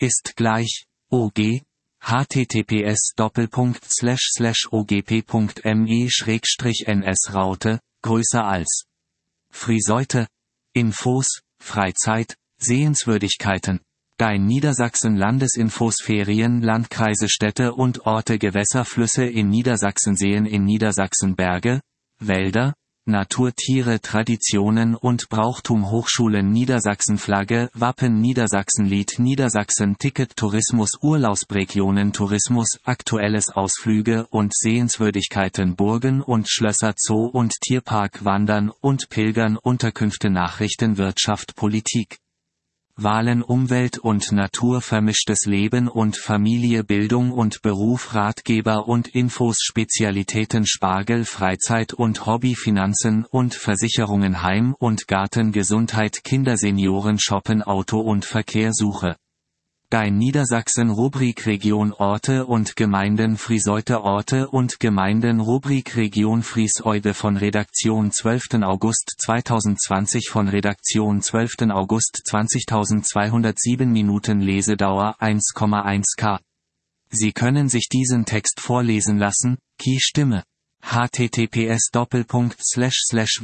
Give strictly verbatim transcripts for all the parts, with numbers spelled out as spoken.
ist gleich O G, https doppelpunkt slash slash ogp.me schrägstrich ns Raute, größer als. Friseute, Infos, Freizeit, Sehenswürdigkeiten. Dein Niedersachsen Landesinfos Ferien Landkreise Städte und Orte Gewässer Flüsse in Niedersachsen Seen in Niedersachsen Berge, Wälder, Natur Tiere Traditionen und Brauchtum Hochschulen Niedersachsen Flagge Wappen Niedersachsen Lied Niedersachsen Ticket Tourismus Urlaubsregionen Tourismus Aktuelles Ausflüge und Sehenswürdigkeiten Burgen und Schlösser Zoo und Tierpark Wandern und Pilgern Unterkünfte Nachrichten Wirtschaft Politik Wahlen Umwelt und Natur Vermischtes Leben und Familie Bildung und Beruf Ratgeber und Infos Spezialitäten Spargel Freizeit und Hobby Finanzen und Versicherungen Heim und Garten Gesundheit Kinder Senioren Shoppen Auto und Verkehr Suche. Dein Niedersachsen Rubrik Region Orte und Gemeinden Friseute Orte und Gemeinden Rubrik Region Frieseude von Redaktion zwölften August zweitausendzwanzig von Redaktion zwölften August zwanzigtausendzweihundertsieben Minuten Lesedauer eins Komma eins Kilobyte. Sie können sich diesen Text vorlesen lassen, Key Stimme. https doppelpunkt slash slash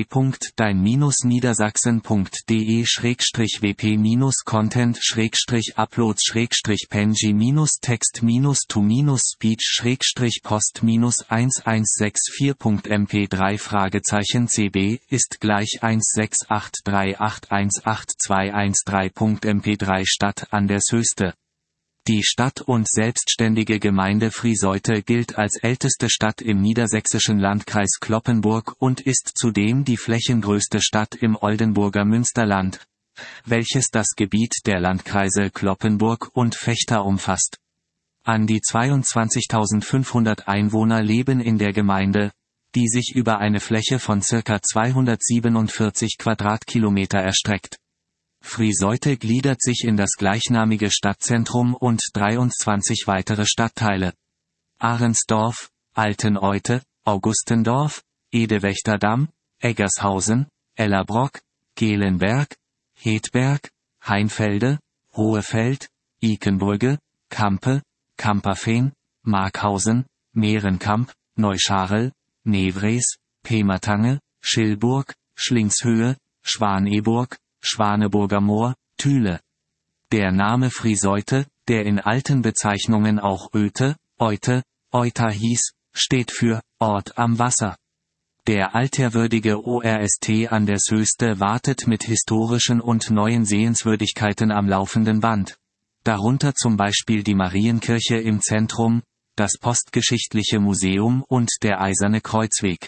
www.dein-niedersachsen.de schrägstrich wp-content schrägstrich uploads schrägstrich penji text to speech schrägstrich post eins eins sechs vier punkt m p drei Fragezeichen cb ist gleich eins sechs acht drei acht eins acht zwei eins drei punkt m p drei Stadt an der Söste. Die Stadt und selbstständige Gemeinde Friseute gilt als älteste Stadt im niedersächsischen Landkreis Cloppenburg und ist zudem die flächengrößte Stadt im Oldenburger Münsterland, welches das Gebiet der Landkreise Cloppenburg und Vechta umfasst. An die zweiundzwanzigtausendfünfhundert Einwohner leben in der Gemeinde, die sich über eine Fläche von circa zweihundertsiebenundvierzig Quadratkilometer erstreckt. Friseute gliedert sich in das gleichnamige Stadtzentrum und dreiundzwanzig weitere Stadtteile. Ahrensdorf, Alteneute, Augustendorf, Edewechterdamm, Eggershausen, Ellerbrock, Gehlenberg, Hedberg, Heinfelde, Hohefeld, Ikenbrügge, Kampe, Kamperfehn, Markhausen, Mehrenkamp, Neuscharel, Nevres, Pemertange, Schilburg, Schlingshöhe, Schwaneburg, Schwaneburger Moor, Thüle. Der Name Friseute, der in alten Bezeichnungen auch Öte, Eute, Euta hieß, steht für Ort am Wasser. Der altehrwürdige O R S T an der Söste wartet mit historischen und neuen Sehenswürdigkeiten am laufenden Band. Darunter zum Beispiel die Marienkirche im Zentrum, das Postgeschichtliche Museum und der Eiserne Kreuzweg.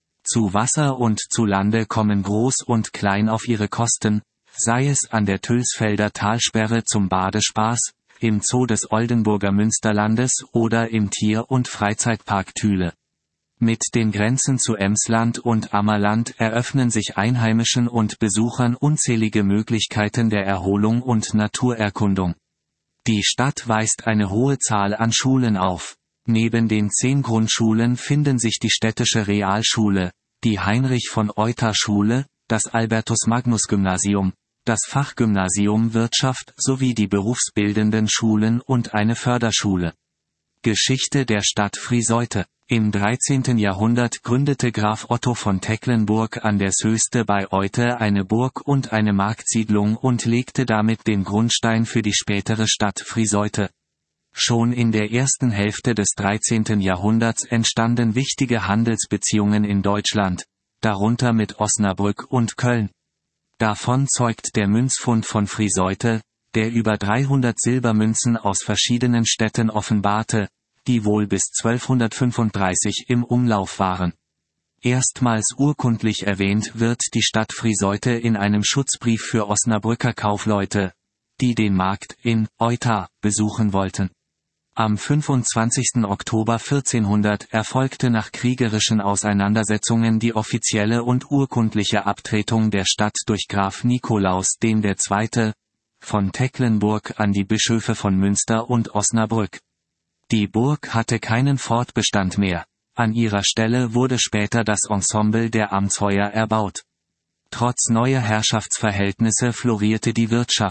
Zu Wasser und zu Lande kommen Groß und Klein auf ihre Kosten, sei es an der Tülsfelder Talsperre zum Badespaß, im Zoo des Oldenburger Münsterlandes oder im Tier- und Freizeitpark Thüle. Mit den Grenzen zu Emsland und Ammerland eröffnen sich Einheimischen und Besuchern unzählige Möglichkeiten der Erholung und Naturerkundung. Die Stadt weist eine hohe Zahl an Schulen auf. Neben den zehn Grundschulen finden sich die städtische Realschule, die Heinrich-von-Euter-Schule, das Albertus-Magnus-Gymnasium, das Fachgymnasium Wirtschaft sowie die berufsbildenden Schulen und eine Förderschule. Geschichte der Stadt Friseute. Im dreizehnten Jahrhundert gründete Graf Otto von Tecklenburg an der Söste bei Eute eine Burg und eine Marktsiedlung und legte damit den Grundstein für die spätere Stadt Friseute. Schon in der ersten Hälfte des dreizehnten Jahrhunderts entstanden wichtige Handelsbeziehungen in Deutschland, darunter mit Osnabrück und Köln. Davon zeugt der Münzfund von Friseute, der über dreihundert Silbermünzen aus verschiedenen Städten offenbarte, die wohl bis zwölfhundertfünfunddreißig im Umlauf waren. Erstmals urkundlich erwähnt wird die Stadt Friseute in einem Schutzbrief für Osnabrücker Kaufleute, die den Markt in Euta besuchen wollten. Am fünfundzwanzigsten Oktober vierzehnhundert erfolgte nach kriegerischen Auseinandersetzungen die offizielle und urkundliche Abtretung der Stadt durch Graf Nikolaus der Zweite. von Tecklenburg an die Bischöfe von Münster und Osnabrück. Die Burg hatte keinen Fortbestand mehr, an ihrer Stelle wurde später das Ensemble der Amtsheuer erbaut. Trotz neuer Herrschaftsverhältnisse florierte die Wirtschaft.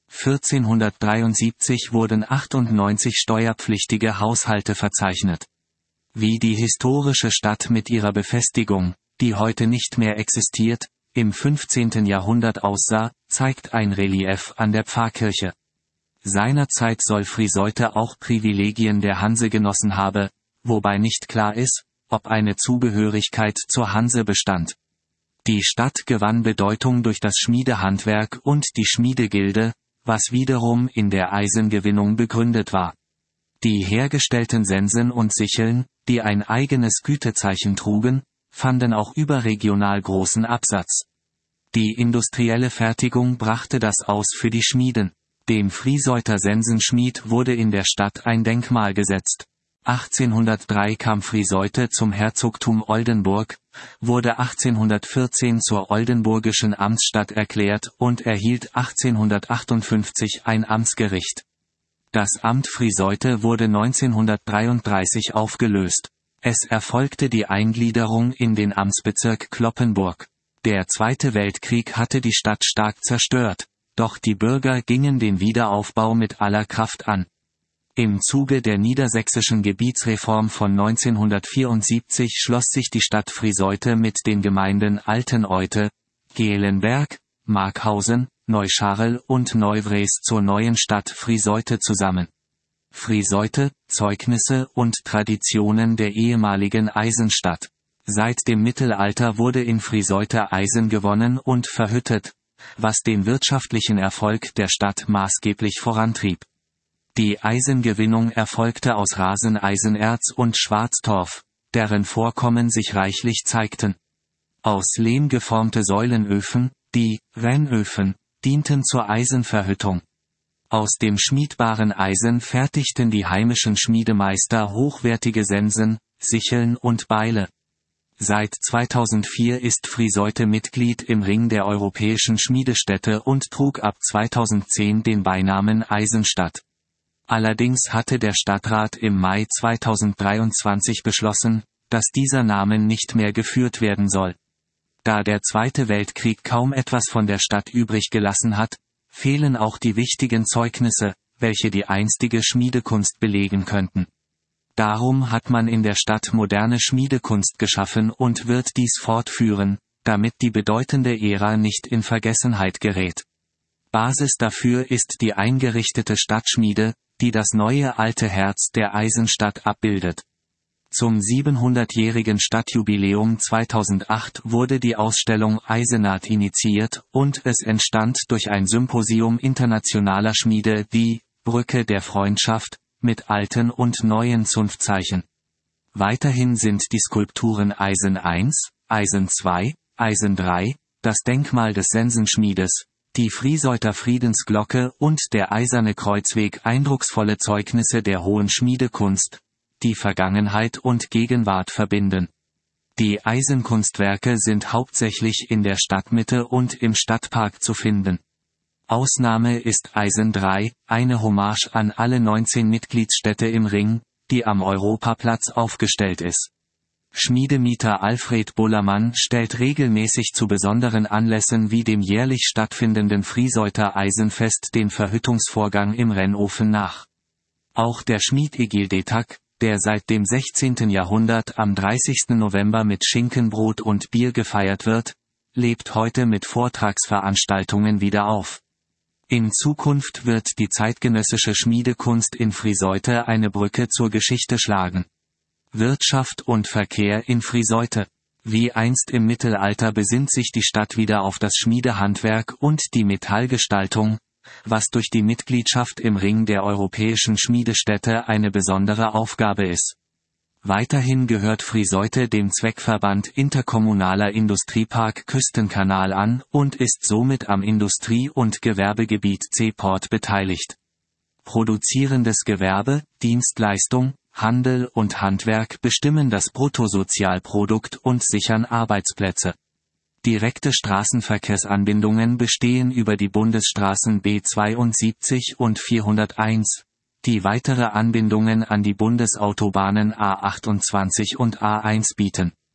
vierzehnhundertdreiundsiebzig wurden achtundneunzig steuerpflichtige Haushalte verzeichnet. Wie die historische Stadt mit ihrer Befestigung, die heute nicht mehr existiert, im fünfzehnten Jahrhundert aussah, zeigt ein Relief an der Pfarrkirche. Seinerzeit soll Friseute auch Privilegien der Hanse genossen habe, wobei nicht klar ist, ob eine Zugehörigkeit zur Hanse bestand. Die Stadt gewann Bedeutung durch das Schmiedehandwerk und die Schmiedegilde, was wiederum in der Eisengewinnung begründet war. Die hergestellten Sensen und Sicheln, die ein eigenes Gütezeichen trugen, fanden auch überregional großen Absatz. Die industrielle Fertigung brachte das aus für die Schmieden. Dem Frieseuter Sensenschmied wurde in der Stadt ein Denkmal gesetzt. achtzehnhundertdrei kam Frieseute zum Herzogtum Oldenburg, wurde achtzehnhundertvierzehn zur oldenburgischen Amtsstadt erklärt und erhielt achtzehnhundertachtundfünfzig ein Amtsgericht. Das Amt Frieseute wurde neunzehnhundertdreiunddreißig aufgelöst. Es erfolgte die Eingliederung in den Amtsbezirk Cloppenburg. Der Zweite Weltkrieg hatte die Stadt stark zerstört, doch die Bürger gingen den Wiederaufbau mit aller Kraft an. Im Zuge der niedersächsischen Gebietsreform von neunzehnhundertvierundsiebzig schloss sich die Stadt Frieseute mit den Gemeinden Alteneute, Gelenberg, Markhausen, Neuscharel und Neuvres zur neuen Stadt Frieseute zusammen. Frieseute, Zeugnisse und Traditionen der ehemaligen Eisenstadt. Seit dem Mittelalter wurde in Frieseute Eisen gewonnen und verhüttet, was den wirtschaftlichen Erfolg der Stadt maßgeblich vorantrieb. Die Eisengewinnung erfolgte aus Raseneisenerz und Schwarztorf, deren Vorkommen sich reichlich zeigten. Aus Lehm geformte Säulenöfen, die Rennöfen, dienten zur Eisenverhüttung. Aus dem schmiedbaren Eisen fertigten die heimischen Schmiedemeister hochwertige Sensen, Sicheln und Beile. Seit zweitausendvier ist Frieseute Mitglied im Ring der europäischen Schmiedestädte und trug ab zweitausendzehn den Beinamen Eisenstadt. Allerdings hatte der Stadtrat im Mai zweitausenddreiundzwanzig beschlossen, dass dieser Name nicht mehr geführt werden soll. Da der Zweite Weltkrieg kaum etwas von der Stadt übrig gelassen hat, fehlen auch die wichtigen Zeugnisse, welche die einstige Schmiedekunst belegen könnten. Darum hat man in der Stadt moderne Schmiedekunst geschaffen und wird dies fortführen, damit die bedeutende Ära nicht in Vergessenheit gerät. Basis dafür ist die eingerichtete Stadtschmiede, die das neue alte Herz der Eisenstadt abbildet. Zum siebenhundertjährigen Stadtjubiläum zweitausendacht wurde die Ausstellung Eisenart initiiert und es entstand durch ein Symposium internationaler Schmiede die Brücke der Freundschaft mit alten und neuen Zunftzeichen. Weiterhin sind die Skulpturen Eisen eins, Eisen zwei, Eisen drei, das Denkmal des Sensenschmiedes, die Frieseuter Friedensglocke und der Eiserne Kreuzweg eindrucksvolle Zeugnisse der hohen Schmiedekunst, die Vergangenheit und Gegenwart verbinden. Die Eisenkunstwerke sind hauptsächlich in der Stadtmitte und im Stadtpark zu finden. Ausnahme ist Eisen drei, eine Hommage an alle neunzehn Mitgliedsstädte im Ring, die am Europaplatz aufgestellt ist. Schmiedemieter Alfred Bullermann stellt regelmäßig zu besonderen Anlässen wie dem jährlich stattfindenden Frieseuter Eisenfest den Verhüttungsvorgang im Rennofen nach. Auch der Schmied Egil Detak, der seit dem sechzehnten Jahrhundert am dreißigsten November mit Schinkenbrot und Bier gefeiert wird, lebt heute mit Vortragsveranstaltungen wieder auf. In Zukunft wird die zeitgenössische Schmiedekunst in Frieseute eine Brücke zur Geschichte schlagen. Wirtschaft und Verkehr in Frieseute. Wie einst im Mittelalter besinnt sich die Stadt wieder auf das Schmiedehandwerk und die Metallgestaltung, was durch die Mitgliedschaft im Ring der europäischen Schmiedestädte eine besondere Aufgabe ist. Weiterhin gehört Frieseute dem Zweckverband Interkommunaler Industriepark Küstenkanal an und ist somit am Industrie- und Gewerbegebiet C-Port beteiligt. Produzierendes Gewerbe, Dienstleistung, Handel und Handwerk bestimmen das Bruttosozialprodukt und sichern Arbeitsplätze. Direkte Straßenverkehrsanbindungen bestehen über die Bundesstraßen B zweiundsiebzig und vierhunderteins, die weitere Anbindungen an die Bundesautobahnen A achtundzwanzig und A eins bieten.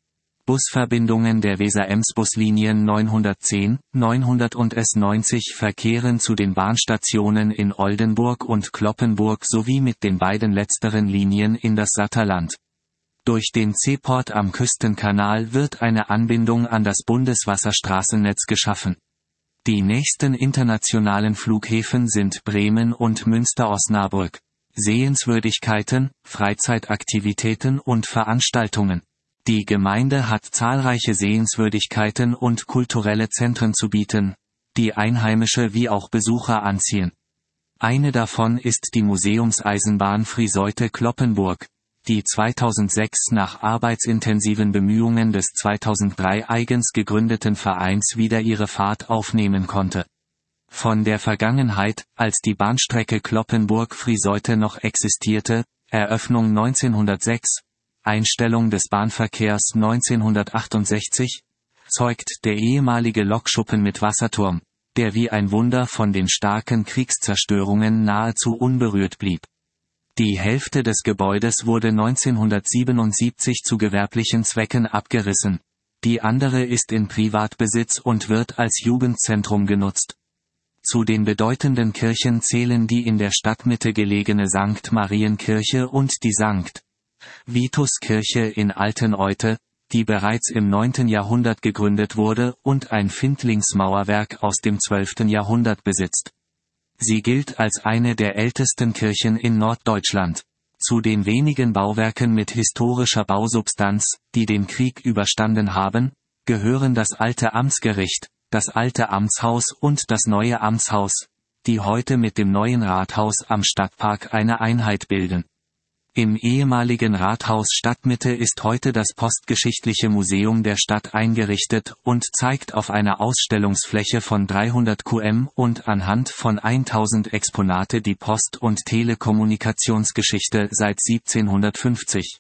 Busverbindungen der Weser-Ems-Buslinien neunhundertzehn, neunhundert und S neunzig verkehren zu den Bahnstationen in Oldenburg und Cloppenburg sowie mit den beiden letzteren Linien in das Satterland. Durch den Seeport am Küstenkanal wird eine Anbindung an das Bundeswasserstraßennetz geschaffen. Die nächsten internationalen Flughäfen sind Bremen und Münster-Osnabrück. Sehenswürdigkeiten, Freizeitaktivitäten und Veranstaltungen. Die Gemeinde hat zahlreiche Sehenswürdigkeiten und kulturelle Zentren zu bieten, die Einheimische wie auch Besucher anziehen. Eine davon ist die Museumseisenbahn Friseute-Cloppenburg, die zweitausendsechs nach arbeitsintensiven Bemühungen des zweitausenddrei eigens gegründeten Vereins wieder ihre Fahrt aufnehmen konnte. Von der Vergangenheit, als die Bahnstrecke Cloppenburg-Friseute noch existierte, Eröffnung neunzehnhundertsechs, Einstellung des Bahnverkehrs neunzehnhundertachtundsechzig, zeugt der ehemalige Lokschuppen mit Wasserturm, der wie ein Wunder von den starken Kriegszerstörungen nahezu unberührt blieb. Die Hälfte des Gebäudes wurde neunzehnhundertsiebenundsiebzig zu gewerblichen Zwecken abgerissen, die andere ist in Privatbesitz und wird als Jugendzentrum genutzt. Zu den bedeutenden Kirchen zählen die in der Stadtmitte gelegene Sankt Marienkirche und die Sankt Vitus-Kirche in Alteneute, die bereits im neunten Jahrhundert gegründet wurde und ein Findlingsmauerwerk aus dem zwölften Jahrhundert besitzt. Sie gilt als eine der ältesten Kirchen in Norddeutschland. Zu den wenigen Bauwerken mit historischer Bausubstanz, die den Krieg überstanden haben, gehören das alte Amtsgericht, das alte Amtshaus und das neue Amtshaus, die heute mit dem neuen Rathaus am Stadtpark eine Einheit bilden. Im ehemaligen Rathaus Stadtmitte ist heute das Postgeschichtliche Museum der Stadt eingerichtet und zeigt auf einer Ausstellungsfläche von dreihundert Quadratmeter und anhand von tausend Exponate die Post- und Telekommunikationsgeschichte seit siebzehnhundertfünfzig.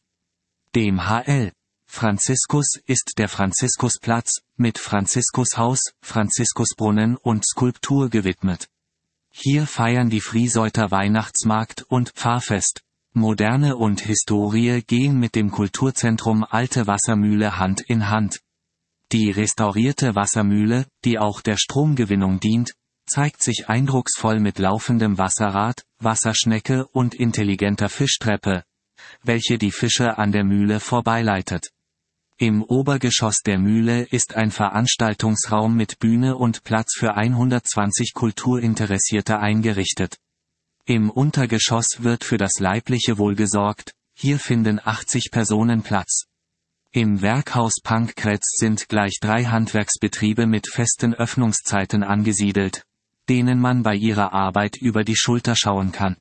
Dem H L Franziskus ist der Franziskusplatz, mit Franziskushaus, Franziskusbrunnen und Skulptur gewidmet. Hier feiern die Frieseuter Weihnachtsmarkt und Pfarrfest. Moderne und Historie gehen mit dem Kulturzentrum Alte Wassermühle Hand in Hand. Die restaurierte Wassermühle, die auch der Stromgewinnung dient, zeigt sich eindrucksvoll mit laufendem Wasserrad, Wasserschnecke und intelligenter Fischtreppe, welche die Fische an der Mühle vorbeileitet. Im Obergeschoss der Mühle ist ein Veranstaltungsraum mit Bühne und Platz für hundertzwanzig Kulturinteressierte eingerichtet. Im Untergeschoss wird für das leibliche Wohl gesorgt, hier finden achtzig Personen Platz. Im Werkhaus Pankrätz sind gleich drei Handwerksbetriebe mit festen Öffnungszeiten angesiedelt, denen man bei ihrer Arbeit über die Schulter schauen kann.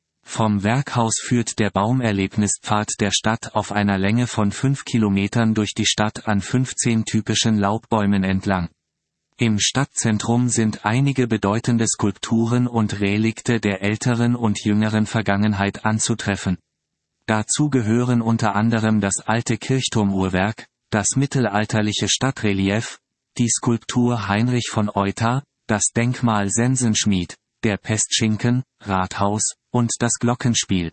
Vom Werkhaus führt der Baumerlebnispfad der Stadt auf einer Länge von fünf Kilometern durch die Stadt an fünfzehn typischen Laubbäumen entlang. Im Stadtzentrum sind einige bedeutende Skulpturen und Relikte der älteren und jüngeren Vergangenheit anzutreffen. Dazu gehören unter anderem das alte Kirchturmuhrwerk, das mittelalterliche Stadtrelief, die Skulptur Heinrich von Euter, das Denkmal Sensenschmied, der Pestschinken, Rathaus und das Glockenspiel.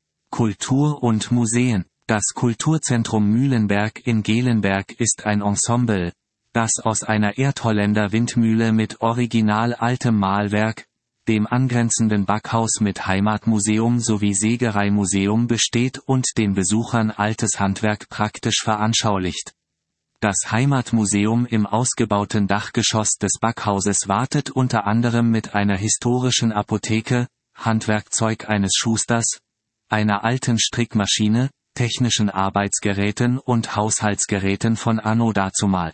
Kultur und Museen. Das Kulturzentrum Mühlenberg in Gelenberg ist ein Ensemble, das aus einer Erdholländer Windmühle mit original altem Mahlwerk, dem angrenzenden Backhaus mit Heimatmuseum sowie Sägereimuseum besteht und den Besuchern altes Handwerk praktisch veranschaulicht. Das Heimatmuseum im ausgebauten Dachgeschoss des Backhauses wartet unter anderem mit einer historischen Apotheke, Handwerkzeug eines Schusters, einer alten Strickmaschine, technischen Arbeitsgeräten und Haushaltsgeräten von anno dazumal.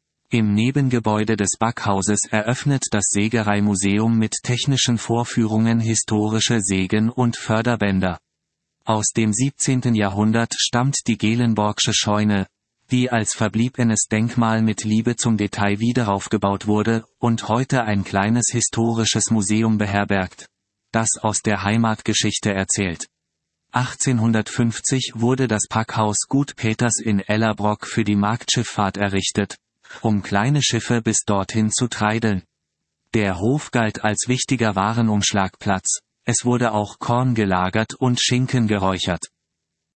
Im Nebengebäude des Backhauses eröffnet das Sägereimuseum mit technischen Vorführungen historische Sägen und Förderbänder. Aus dem siebzehnten Jahrhundert stammt die Gelenborgsche Scheune, die als verbliebenes Denkmal mit Liebe zum Detail wiederaufgebaut wurde und heute ein kleines historisches Museum beherbergt, das aus der Heimatgeschichte erzählt. achtzehnhundertfünfzig wurde das Packhaus Gut Peters in Ellerbrock für die Marktschifffahrt errichtet, um kleine Schiffe bis dorthin zu treideln. Der Hof galt als wichtiger Warenumschlagplatz, es wurde auch Korn gelagert und Schinken geräuchert.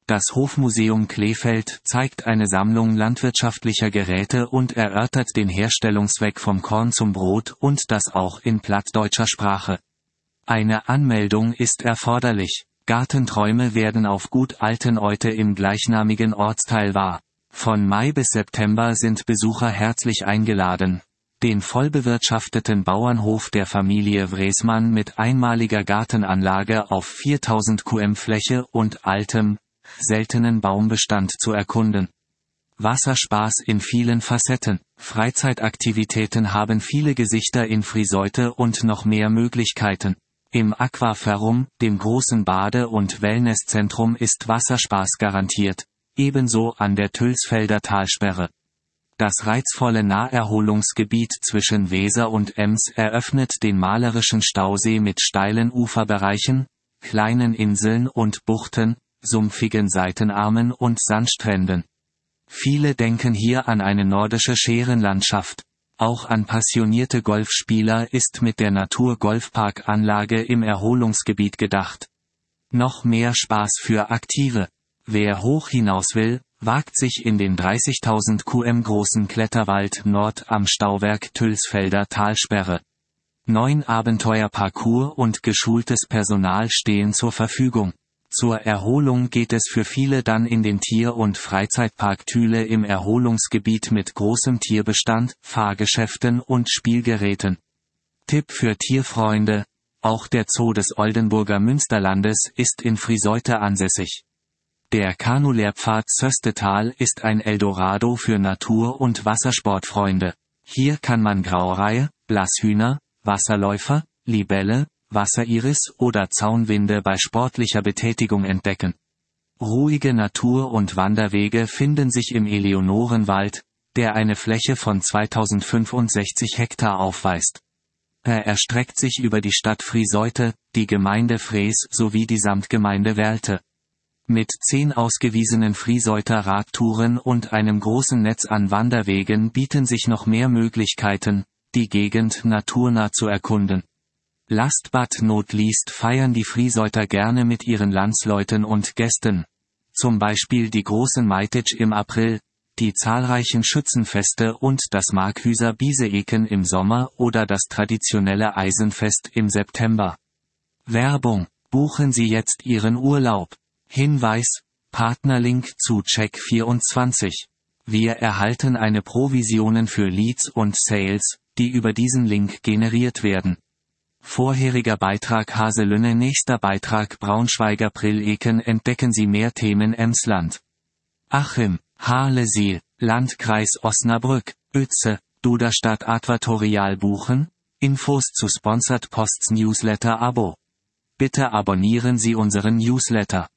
Das Hofmuseum Kleefeld zeigt eine Sammlung landwirtschaftlicher Geräte und erörtert den Herstellungsweg vom Korn zum Brot und das auch in plattdeutscher Sprache. Eine Anmeldung ist erforderlich. Gartenträume werden auf Gut Alteneute im gleichnamigen Ortsteil wahr. Von Mai bis September sind Besucher herzlich eingeladen. Den vollbewirtschafteten Bauernhof der Familie Wresmann mit einmaliger Gartenanlage auf viertausend Kubikmeter Fläche und altem, seltenen Baumbestand zu erkunden. Wasserspaß in vielen Facetten. Freizeitaktivitäten haben viele Gesichter in Friseute und noch mehr Möglichkeiten. Im Aquaferrum, dem großen Bade- und Wellnesszentrum, ist Wasserspaß garantiert, ebenso an der Tülsfelder Talsperre. Das reizvolle Naherholungsgebiet zwischen Weser und Ems eröffnet den malerischen Stausee mit steilen Uferbereichen, kleinen Inseln und Buchten, sumpfigen Seitenarmen und Sandstränden. Viele denken hier an eine nordische Schärenlandschaft. Auch an passionierte Golfspieler ist mit der Natur-Golfpark-Anlage im Erholungsgebiet gedacht. Noch mehr Spaß für Aktive. Wer hoch hinaus will, wagt sich in den dreißigtausend Kubikmeter großen Kletterwald Nord am Stauwerk Tülsfelder Talsperre. Neun Abenteuerparcours und geschultes Personal stehen zur Verfügung. Zur Erholung geht es für viele dann in den Tier- und Freizeitpark Thüle im Erholungsgebiet mit großem Tierbestand, Fahrgeschäften und Spielgeräten. Tipp für Tierfreunde: Auch der Zoo des Oldenburger Münsterlandes ist in Friseute ansässig. Der Kanulehrpfad Zöstetal ist ein Eldorado für Natur- und Wassersportfreunde. Hier kann man Graureihe, Blasshühner, Wasserläufer, Libelle, Wasseriris oder Zaunwinde bei sportlicher Betätigung entdecken. Ruhige Natur- und Wanderwege finden sich im Eleonorenwald, der eine Fläche von zweitausendfünfundsechzig Hektar aufweist. Er erstreckt sich über die Stadt Friseute, die Gemeinde Frees sowie die Samtgemeinde Werlte. Mit zehn ausgewiesenen Friesäuter Radtouren und einem großen Netz an Wanderwegen bieten sich noch mehr Möglichkeiten, die Gegend naturnah zu erkunden. Last but not least feiern die Friesäuter gerne mit ihren Landsleuten und Gästen. Zum Beispiel die großen Maititsch im April, die zahlreichen Schützenfeste und das Markhüser Bieseeken im Sommer oder das traditionelle Eisenfest im September. Werbung: Buchen Sie jetzt Ihren Urlaub. Hinweis: Partnerlink zu Check vierundzwanzig. Wir erhalten eine Provisionen für Leads und Sales, die über diesen Link generiert werden. Vorheriger Beitrag Haselünne, nächster Beitrag Braunschweiger Prilleken. Entdecken Sie mehr Themen Emsland. Achim, Halesiel, Landkreis Osnabrück, Uetze, Duderstadt Advertorial buchen? Infos zu Sponsored Posts Newsletter Abo. Bitte abonnieren Sie unseren Newsletter.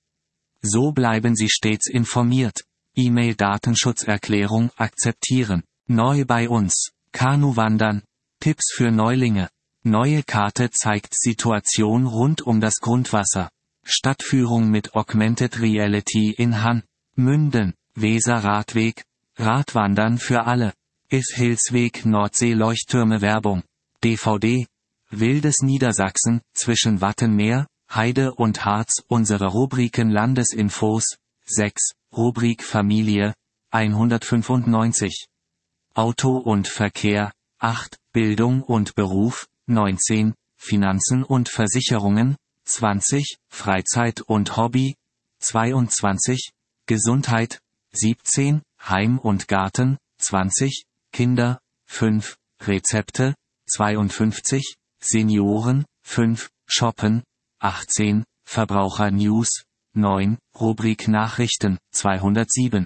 So bleiben Sie stets informiert. E-Mail Datenschutzerklärung akzeptieren. Neu bei uns. Kanuwandern. Tipps für Neulinge. Neue Karte zeigt Situation rund um das Grundwasser. Stadtführung mit Augmented Reality in Han. Münden. Weser Radweg. Radwandern für alle. If Hillsweg Nordsee Leuchttürme Werbung. D V D. Wildes Niedersachsen, zwischen Wattenmeer, Heide und Harz. Unsere Rubriken Landesinfos. sechs. Rubrik Familie. hundertfünfundneunzig. Auto und Verkehr. acht. Bildung und Beruf. neunzehn. Finanzen und Versicherungen. zwanzig. Freizeit und Hobby. zweiundzwanzig. Gesundheit. siebzehn. Heim und Garten. zwanzig. Kinder. fünf. Rezepte. zweiundfünfzig. Senioren. fünf. Shoppen. achtzehn. Verbraucher News. neun. Rubrik Nachrichten. zweihundertsieben.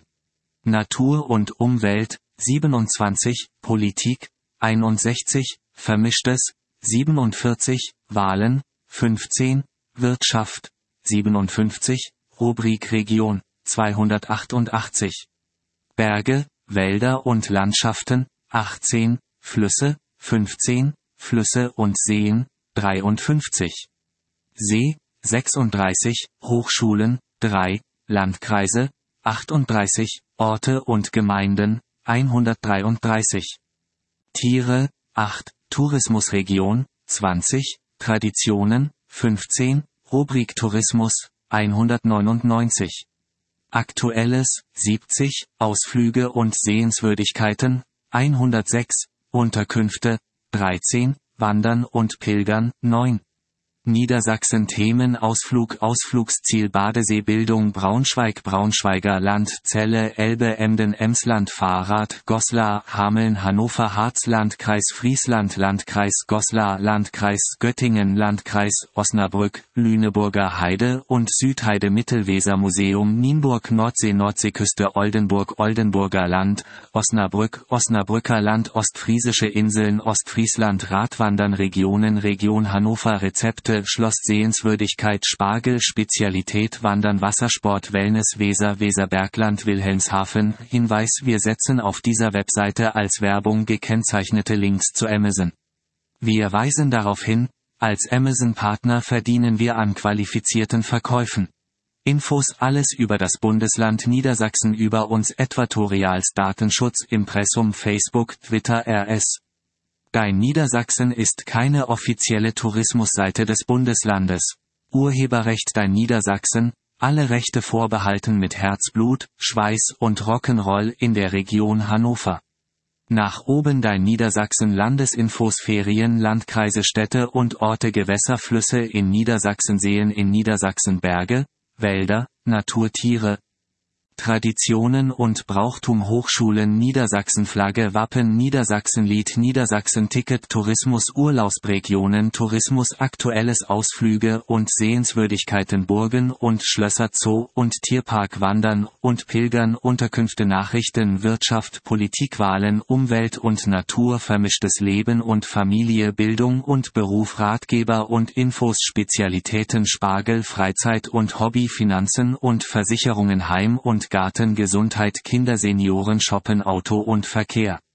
Natur und Umwelt. siebenundzwanzig. Politik. einundsechzig. Vermischtes. siebenundvierzig. Wahlen. fünfzehn. Wirtschaft. siebenundfünfzig. Rubrik Region. zweihundertachtundachtzig. Berge, Wälder und Landschaften. achtzehn. Flüsse. fünfzehn. Flüsse und Seen. dreiundfünfzig. See. sechsunddreißig. Hochschulen. drei. Landkreise. achtunddreißig. Orte und Gemeinden. hundertdreiunddreißig. Tiere. acht. Tourismusregion. zwanzig. Traditionen. fünfzehn. Rubrik Tourismus. hundertneunundneunzig. Aktuelles, siebzig, Ausflüge und Sehenswürdigkeiten, hundertsechs, Unterkünfte, dreizehn, Wandern und Pilgern, neun. Niedersachsen Themen Ausflug Ausflugsziel Badesee Bildung Braunschweig Braunschweiger Land Celle Elbe Emden Emsland Fahrrad Goslar Hameln Hannover Harz Landkreis Friesland Landkreis Goslar Landkreis Göttingen Landkreis Osnabrück Lüneburger Heide und Südheide Mittelweser Museum Nienburg Nordsee Nordseeküste Oldenburg Oldenburger Land Osnabrück Osnabrücker Land Ostfriesische Inseln Ostfriesland Radwandern Regionen Region Hannover Rezepte Schloss Sehenswürdigkeit Spargel Spezialität Wandern Wassersport Wellness Weser Weserbergland Wilhelmshaven Hinweis: Wir setzen auf dieser Webseite als Werbung gekennzeichnete Links zu Amazon. Wir weisen darauf hin, als Amazon-Partner verdienen wir an qualifizierten Verkäufen. Infos alles über das Bundesland Niedersachsen über uns Äquatorials Datenschutz Impressum Facebook Twitter R S Dein Niedersachsen ist keine offizielle Tourismusseite des Bundeslandes. Urheberrecht Dein Niedersachsen, alle Rechte vorbehalten mit Herzblut, Schweiß und Rock'n'Roll in der Region Hannover. Nach oben Dein Niedersachsen Landesinfos Ferien Landkreise Städte und Orte Gewässer Flüsse in Niedersachsen Seen in Niedersachsen Berge, Wälder, Naturtiere, Traditionen und Brauchtum Hochschulen Niedersachsen Flagge Wappen Niedersachsen Lied Niedersachsen Ticket Tourismus Urlaubsregionen Tourismus Aktuelles Ausflüge und Sehenswürdigkeiten Burgen und Schlösser Zoo und Tierpark Wandern und Pilgern Unterkünfte Nachrichten Wirtschaft Politik Wahlen Umwelt und Natur Vermischtes Leben und Familie Bildung und Beruf Ratgeber und Infos Spezialitäten Spargel Freizeit und Hobby Finanzen und Versicherungen Heim und Garten Gesundheit Kinder Senioren Shoppen Auto und Verkehr